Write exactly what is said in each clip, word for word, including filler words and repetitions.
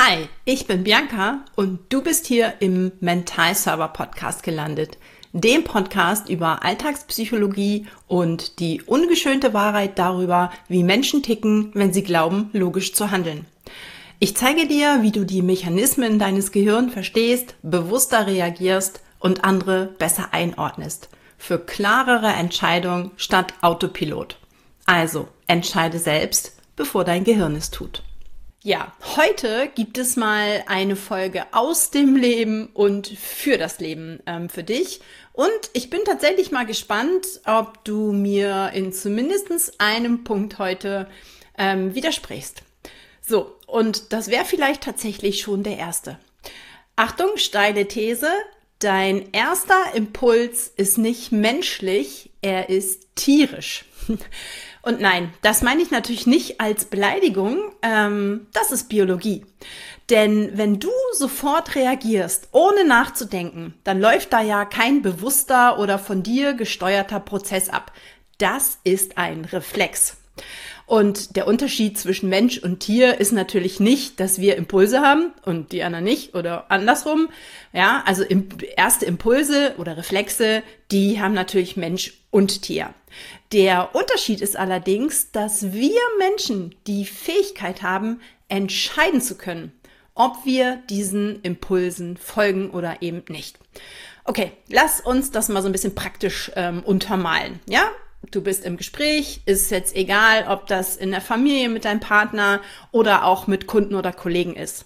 Hi, ich bin Bianca und du bist hier im Mentalserver Podcast gelandet, dem Podcast über Alltagspsychologie und die ungeschönte Wahrheit darüber, wie Menschen ticken, wenn sie glauben, logisch zu handeln. Ich zeige dir, wie du die Mechanismen deines Gehirns verstehst, bewusster reagierst und andere besser einordnest. Für klarere Entscheidungen statt Autopilot. Also, entscheide selbst, bevor dein Gehirn es tut. Ja, heute gibt es mal eine Folge aus dem Leben und für das Leben ähm, für dich. Und ich bin tatsächlich mal gespannt, ob du mir in zumindest einem Punkt heute ähm, widersprichst. So, und das wäre vielleicht tatsächlich schon der erste. Achtung, steile These. Dein erster Impuls ist nicht menschlich, er ist tierisch. Und nein, das meine ich natürlich nicht als Beleidigung, ähm, das ist Biologie. Denn wenn du sofort reagierst, ohne nachzudenken, dann läuft da ja kein bewusster oder von dir gesteuerter Prozess ab. Das ist ein Reflex. Und der Unterschied zwischen Mensch und Tier ist natürlich nicht, dass wir Impulse haben und die anderen nicht oder andersrum. Ja, also erste Impulse oder Reflexe, die haben natürlich Mensch und Tier. Der Unterschied ist allerdings, dass wir Menschen die Fähigkeit haben, entscheiden zu können, ob wir diesen Impulsen folgen oder eben nicht. Okay, lass uns das mal so ein bisschen praktisch ähm, untermalen, ja? Du bist im Gespräch, ist jetzt egal, ob das in der Familie mit deinem Partner oder auch mit Kunden oder Kollegen ist.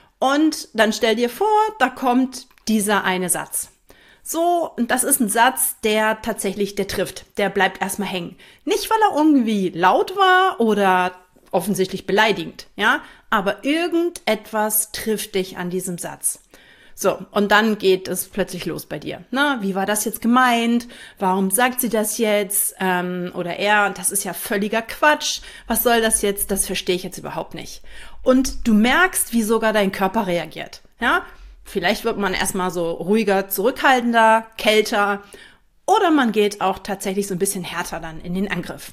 Und dann stell dir vor, da kommt dieser eine Satz. So, und das ist ein Satz, der tatsächlich, der trifft, der bleibt erstmal hängen. Nicht, weil er irgendwie laut war oder offensichtlich beleidigend, ja, aber irgendetwas trifft dich an diesem Satz. So, und dann geht es plötzlich los bei dir. Na, wie war das jetzt gemeint? Warum sagt sie das jetzt? Ähm, oder er, das ist ja völliger Quatsch. Was soll das jetzt? Das verstehe ich jetzt überhaupt nicht. Und du merkst, wie sogar dein Körper reagiert. Ja, vielleicht wird man erstmal so ruhiger, zurückhaltender, kälter. Oder man geht auch tatsächlich so ein bisschen härter dann in den Angriff.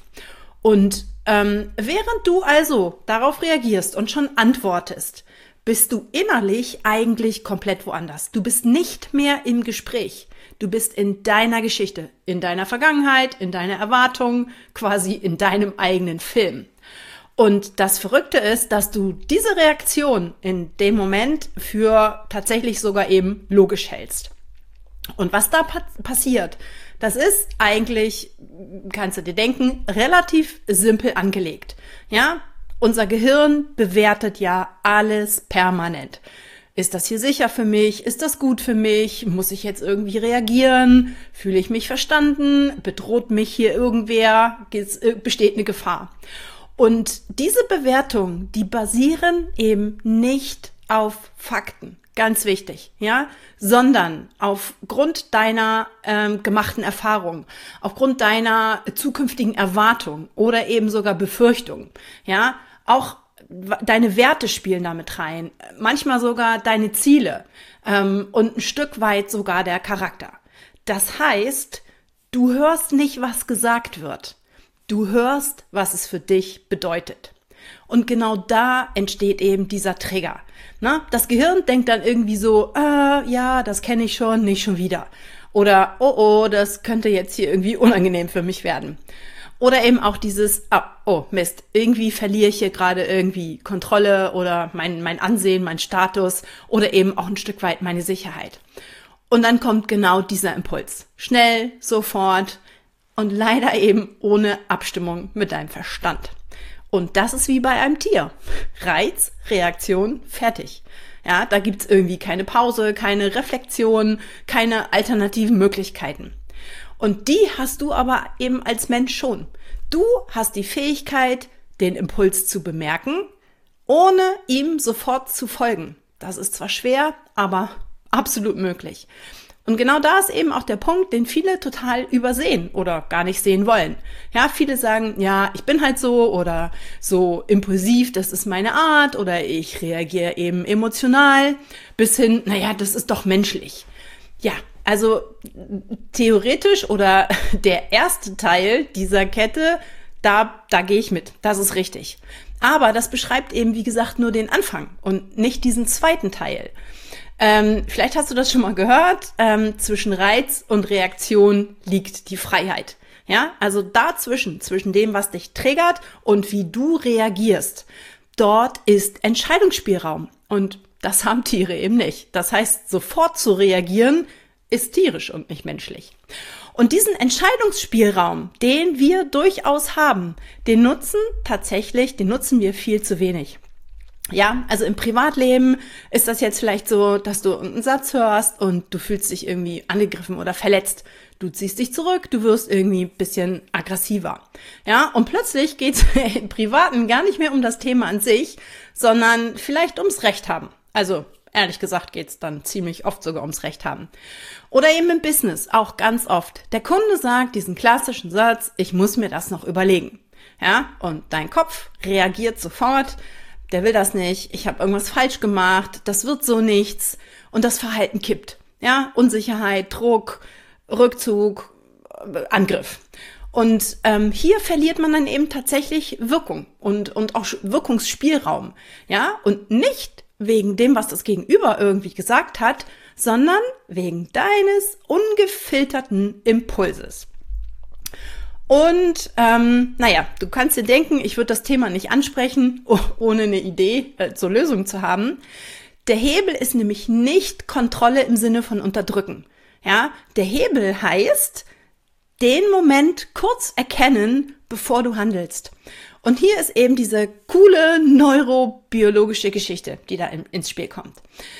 Und ähm, während du also darauf reagierst und schon antwortest, bist du innerlich eigentlich komplett woanders. Du bist nicht mehr im Gespräch. Du bist in deiner Geschichte, in deiner Vergangenheit, in deiner Erwartung, quasi in deinem eigenen Film. Und das Verrückte ist, dass du diese Reaktion in dem Moment für tatsächlich sogar eben logisch hältst. Und was da pa- passiert, das ist eigentlich, kannst du dir denken, relativ simpel angelegt. Ja? Unser Gehirn bewertet ja alles permanent. Ist das hier sicher für mich? Ist das gut für mich? Muss ich jetzt irgendwie reagieren? Fühle ich mich verstanden? Bedroht mich hier irgendwer? Besteht eine Gefahr? Und diese Bewertungen, die basieren eben nicht auf Fakten. Ganz wichtig, ja, sondern aufgrund deiner ähm, gemachten Erfahrung, aufgrund deiner zukünftigen Erwartung oder eben sogar Befürchtung, ja, auch deine Werte spielen damit rein, manchmal sogar deine Ziele ähm, und ein Stück weit sogar der Charakter. Das heißt, du hörst nicht, was gesagt wird, du hörst, was es für dich bedeutet. Und genau da entsteht eben dieser Trigger. Na, das Gehirn denkt dann irgendwie so, äh, ja, das kenne ich schon, nicht schon wieder. Oder, oh, oh, das könnte jetzt hier irgendwie unangenehm für mich werden. Oder eben auch dieses, oh, oh Mist, irgendwie verliere ich hier gerade irgendwie Kontrolle oder mein, mein Ansehen, mein Status oder eben auch ein Stück weit meine Sicherheit. Und dann kommt genau dieser Impuls. Schnell, sofort und leider eben ohne Abstimmung mit deinem Verstand. Und das ist wie bei einem Tier. Reiz, Reaktion, fertig. Ja, da gibt's irgendwie keine Pause, keine Reflexion, keine alternativen Möglichkeiten. Und die hast du aber eben als Mensch schon. Du hast die Fähigkeit, den Impuls zu bemerken, ohne ihm sofort zu folgen. Das ist zwar schwer, aber absolut möglich. Und genau da ist eben auch der Punkt, den viele total übersehen oder gar nicht sehen wollen. Ja, viele sagen, ja, ich bin halt so oder so impulsiv, das ist meine Art oder ich reagiere eben emotional bis hin, naja, das ist doch menschlich. Ja, also theoretisch oder der erste Teil dieser Kette, da, da gehe ich mit. Das ist richtig. Aber das beschreibt eben, wie gesagt, nur den Anfang und nicht diesen zweiten Teil. Ähm, vielleicht hast du das schon mal gehört. Ähm, zwischen Reiz und Reaktion liegt die Freiheit. Ja, also dazwischen, zwischen dem, was dich triggert und wie du reagierst, dort ist Entscheidungsspielraum. Und das haben Tiere eben nicht. Das heißt, sofort zu reagieren, ist tierisch und nicht menschlich. Und diesen Entscheidungsspielraum, den wir durchaus haben, den nutzen tatsächlich, den nutzen wir viel zu wenig. Ja, also im Privatleben ist das jetzt vielleicht so, dass du einen Satz hörst und du fühlst dich irgendwie angegriffen oder verletzt. Du ziehst dich zurück, du wirst irgendwie ein bisschen aggressiver. Ja, und plötzlich geht es im Privaten gar nicht mehr um das Thema an sich, sondern vielleicht ums Recht haben. Also ehrlich gesagt geht es dann ziemlich oft sogar ums Recht haben. Oder eben im Business, auch ganz oft. Der Kunde sagt diesen klassischen Satz, ich muss mir das noch überlegen. Ja, und dein Kopf reagiert sofort, der will das nicht, ich habe irgendwas falsch gemacht, das wird so nichts und das Verhalten kippt. Ja, Unsicherheit, Druck, Rückzug, Angriff. Und ähm, hier verliert man dann eben tatsächlich Wirkung und, und auch Wirkungsspielraum. Ja, und nicht wegen dem, was das Gegenüber irgendwie gesagt hat, sondern wegen deines ungefilterten Impulses. Und ähm, naja, du kannst dir denken, ich würde das Thema nicht ansprechen, oh, ohne eine Idee äh, zur Lösung zu haben. Der Hebel ist nämlich nicht Kontrolle im Sinne von unterdrücken. Ja, der Hebel heißt, den Moment kurz erkennen, bevor du handelst. Und hier ist eben diese coole neurobiologische Geschichte, die da in, ins Spiel kommt.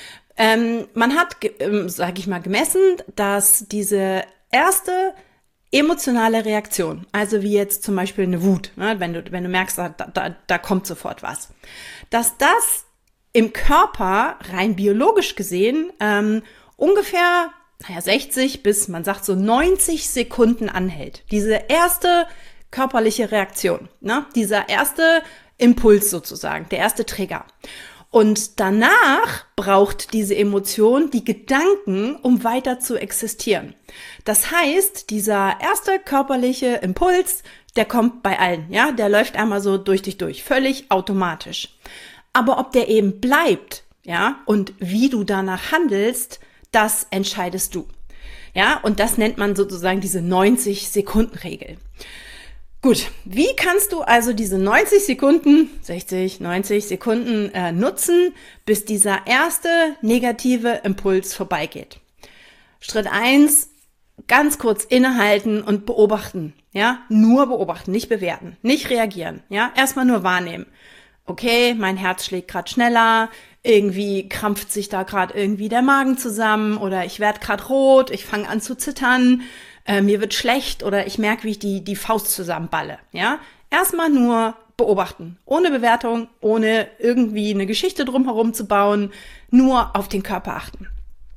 Ähm, man hat, ähm, sage ich mal, gemessen, dass diese erste emotionale Reaktion, also wie jetzt zum Beispiel eine Wut, ne, wenn du, wenn du merkst, da, da, da kommt sofort was, dass das im Körper rein biologisch gesehen ähm, ungefähr naja, sechzig bis, man sagt so neunzig Sekunden anhält. Diese erste körperliche Reaktion, ne, dieser erste Impuls sozusagen, der erste Trigger. Und danach braucht diese Emotion die Gedanken, um weiter zu existieren. Das heißt, dieser erste körperliche Impuls, der kommt bei allen, ja, der läuft einmal so durch dich durch, völlig automatisch. Aber ob der eben bleibt, ja, und wie du danach handelst, das entscheidest du. Ja, und das nennt man sozusagen diese neunzig-Sekunden-Regel. Gut, wie kannst du also diese neunzig Sekunden, sechzig, neunzig Sekunden äh, nutzen, bis dieser erste negative Impuls vorbeigeht? Schritt eins, ganz kurz innehalten und beobachten. Ja, nur beobachten, nicht bewerten, nicht reagieren. Ja, erstmal nur wahrnehmen. Okay, mein Herz schlägt gerade schneller, irgendwie krampft sich da gerade irgendwie der Magen zusammen oder ich werde gerade rot, ich fange an zu zittern. Äh, mir wird schlecht oder ich merke, wie ich die, die Faust zusammenballe. Ja? Erstmal nur beobachten, ohne Bewertung, ohne irgendwie eine Geschichte drumherum zu bauen, nur auf den Körper achten.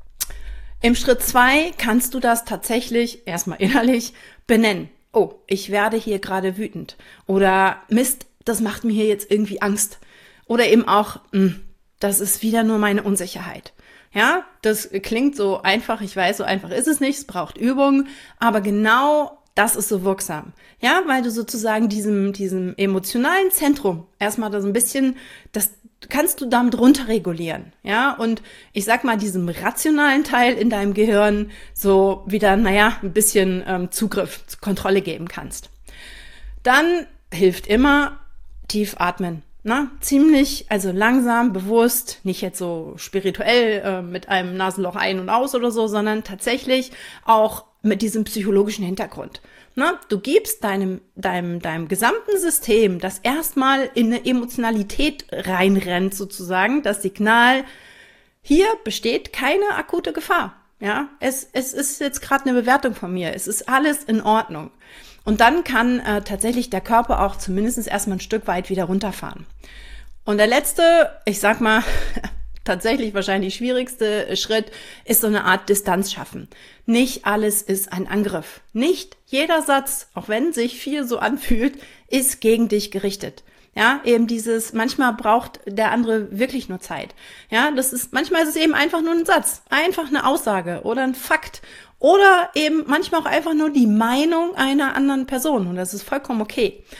Im Schritt zwei kannst du das tatsächlich erstmal innerlich benennen. Oh, ich werde hier gerade wütend. Oder Mist, das macht mir hier jetzt irgendwie Angst. Oder eben auch, mh, das ist wieder nur meine Unsicherheit. Ja, das klingt so einfach, ich weiß, so einfach ist es nicht, es braucht Übung, aber genau das ist so wirksam. Ja, weil du sozusagen diesem, diesem emotionalen Zentrum erstmal da so ein bisschen, das kannst du damit runterregulieren. Ja, und ich sag mal, diesem rationalen Teil in deinem Gehirn so wieder, naja, ein bisschen ähm, Zugriff, Kontrolle geben kannst. Dann hilft immer tief atmen. Na, ziemlich, also langsam, bewusst, nicht jetzt so spirituell äh, mit einem Nasenloch ein und aus oder so, sondern tatsächlich auch mit diesem psychologischen Hintergrund. Na, du gibst deinem, deinem, deinem gesamten System, das erstmal in eine Emotionalität reinrennt sozusagen, das Signal, hier besteht keine akute Gefahr. Ja, es, es ist jetzt gerade eine Bewertung von mir, es ist alles in Ordnung. Und dann kann äh, tatsächlich der Körper auch zumindest erstmal ein Stück weit wieder runterfahren. Und der letzte, ich sag mal, tatsächlich wahrscheinlich schwierigste Schritt ist so eine Art Distanz schaffen. Nicht alles ist ein Angriff. Nicht jeder Satz, auch wenn sich viel so anfühlt, ist gegen dich gerichtet. Ja, eben dieses, manchmal braucht der andere wirklich nur Zeit. Ja, das ist, manchmal ist es eben einfach nur ein Satz, einfach eine Aussage oder ein Fakt oder eben manchmal auch einfach nur die Meinung einer anderen Person und das ist vollkommen okay.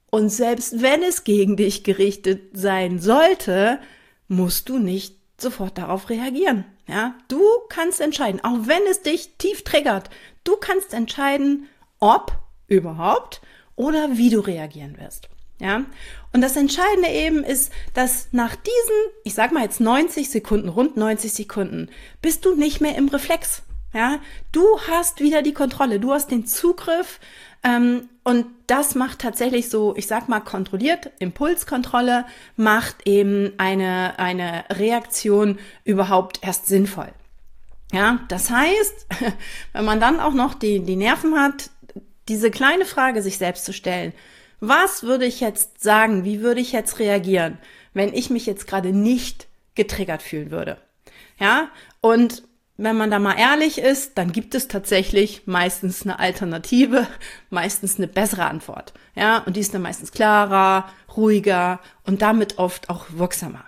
Und selbst wenn es gegen dich gerichtet sein sollte, musst du nicht sofort darauf reagieren. Ja, du kannst entscheiden, auch wenn es dich tief triggert, du kannst entscheiden, ob überhaupt oder wie du reagieren wirst. Ja, und das Entscheidende eben ist, dass nach diesen, ich sag mal jetzt neunzig Sekunden, rund neunzig Sekunden, bist du nicht mehr im Reflex. Ja, du hast wieder die Kontrolle, du hast den Zugriff, ähm, und das macht tatsächlich so, ich sag mal kontrolliert, Impulskontrolle macht eben eine, eine Reaktion überhaupt erst sinnvoll. Ja, das heißt, wenn man dann auch noch die, die Nerven hat, diese kleine Frage sich selbst zu stellen, was würde ich jetzt sagen, wie würde ich jetzt reagieren, wenn ich mich jetzt gerade nicht getriggert fühlen würde? Ja, und wenn man da mal ehrlich ist, dann gibt es tatsächlich meistens eine Alternative, meistens eine bessere Antwort. Ja, und die ist dann meistens klarer, ruhiger und damit oft auch wirksamer.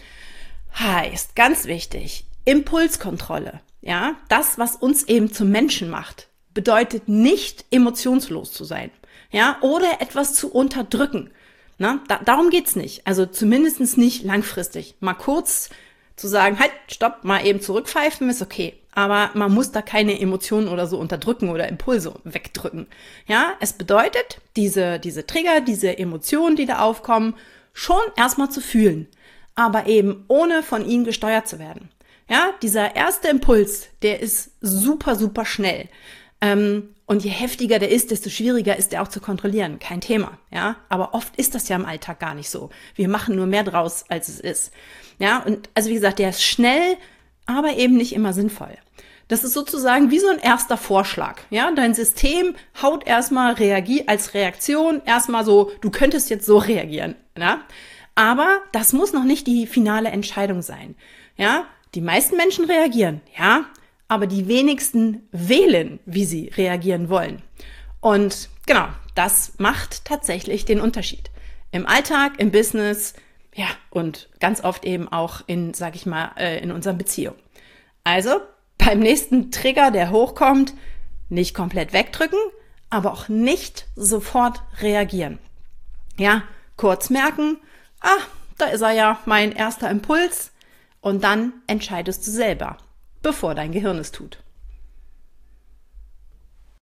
Heißt, ganz wichtig, Impulskontrolle. Ja, das, was uns eben zum Menschen macht, bedeutet nicht emotionslos zu sein. Ja, oder etwas zu unterdrücken. Na, da, darum geht's nicht. Also zumindest nicht langfristig. Mal kurz zu sagen, halt, stopp, mal eben zurückpfeifen, ist okay. Aber man muss da keine Emotionen oder so unterdrücken oder Impulse wegdrücken. Ja, es bedeutet, diese, diese Trigger, diese Emotionen, die da aufkommen, schon erstmal zu fühlen. Aber eben ohne von ihnen gesteuert zu werden. Ja, dieser erste Impuls, der ist super, super schnell. Ähm, und je heftiger der ist, desto schwieriger ist der auch zu kontrollieren. Kein Thema, ja. Aber oft ist das ja im Alltag gar nicht so. Wir machen nur mehr draus, als es ist. Ja, und also wie gesagt, der ist schnell, aber eben nicht immer sinnvoll. Das ist sozusagen wie so ein erster Vorschlag. Ja, dein System haut erstmal reagier als Reaktion erstmal so, du könntest jetzt so reagieren. Ja? Aber das muss noch nicht die finale Entscheidung sein. Ja, die meisten Menschen reagieren, ja, aber die wenigsten wählen, wie sie reagieren wollen. Und genau, das macht tatsächlich den Unterschied. Im Alltag, im Business, ja, und ganz oft eben auch in, sag ich mal, in unseren Beziehungen. Also, beim nächsten Trigger, der hochkommt, nicht komplett wegdrücken, aber auch nicht sofort reagieren. Ja, kurz merken, ah, da ist er ja, mein erster Impuls, und dann entscheidest du selber, bevor dein Gehirn es tut.